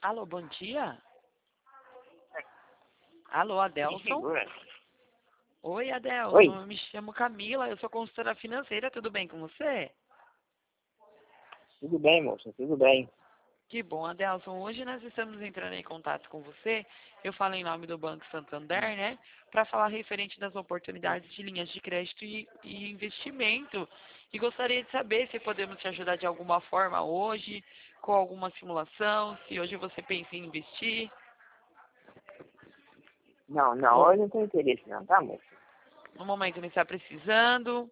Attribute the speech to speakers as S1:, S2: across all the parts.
S1: Alô, bom dia. Alô,
S2: Quem
S1: Adelson.
S2: segura?
S1: Oi, Adelson.
S2: Oi,
S1: Eu me chamo Camila, eu sou consultora financeira, tudo bem com você?
S2: tudo bem, moça, tudo bem.
S1: Que bom, Adelson. Hoje nós estamos entrando em contato com você. Eu falo em nome do Banco Santander, né? Para falar referente das oportunidades de linhas de crédito e investimento. E gostaria de saber se podemos te ajudar de alguma forma hoje, com alguma simulação, se hoje você pensa em investir.
S2: Não, não,
S1: Ou
S2: hoje não tem interesse não, tá, moça?
S1: no momento não está precisando.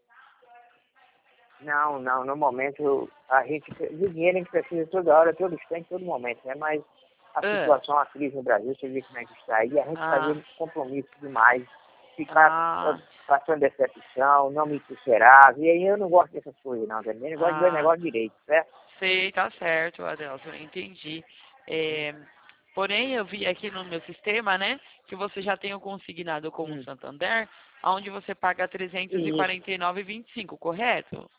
S2: Não, não, no momento de dinheiro a gente precisa toda hora, todo instante, todo momento, né? Mas a
S1: Ah,
S2: situação, a crise no Brasil, você vê como é que está aí, a gente
S1: ah,
S2: fazer compromisso demais, ficar
S1: ah,
S2: passando decepção, não me sincerar, e aí eu não gosto dessas coisas não, também, eu gosto de ver o
S1: ah.
S2: negócio direito, certo?
S1: Sei, tá certo, Adelson, entendi. É, porém, eu vi aqui no meu sistema, né, que você já tem o consignado com o
S2: Hum,
S1: Santander, onde você paga
S2: isso,
S1: 349,25, correto?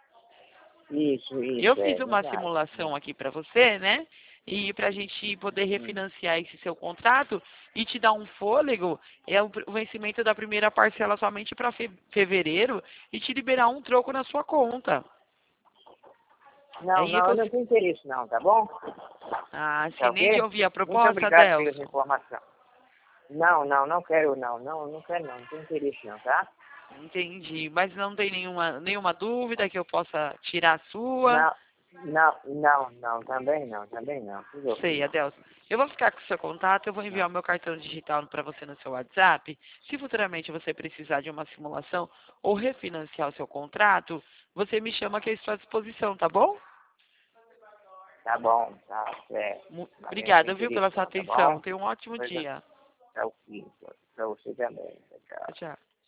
S1: Eu
S2: isso,
S1: fiz
S2: é
S1: uma
S2: verdade.
S1: simulação aqui para você, né, e para a gente poder
S2: Hum.
S1: refinanciar esse seu contrato e te dar um fôlego, é o vencimento da primeira parcela somente para fevereiro e te liberar um troco na sua conta.
S2: Não,
S1: Aí
S2: não, eu não
S1: você...
S2: tenho interesse não, tá bom? Tá
S1: sim, nem de
S2: ok?
S1: ouvir a
S2: Muito
S1: proposta,
S2: obrigado pelas
S1: Adelson.
S2: informações. Não, não, não quero não, não quero não tenho interesse não, tá?
S1: Entendi. Mas não tem nenhuma dúvida que eu possa tirar a sua?
S2: Não, não, também não, tudo
S1: Sei,
S2: ok.
S1: Adelson. Eu vou ficar com o seu contato, eu vou
S2: Não.
S1: enviar o meu cartão digital para você no seu WhatsApp. Se futuramente você precisar de uma simulação ou refinanciar o seu contrato, você me chama que eu estou à disposição, tá bom?
S2: Tá bom, tá certo. Mas eu não tenho
S1: Obrigada, viu,
S2: interesse
S1: pela sua
S2: não, tá
S1: atenção.
S2: bom?
S1: Tenha um ótimo
S2: Pois é,
S1: dia.
S2: tá ok, pra você também, tchau.
S1: Tchau, tchau.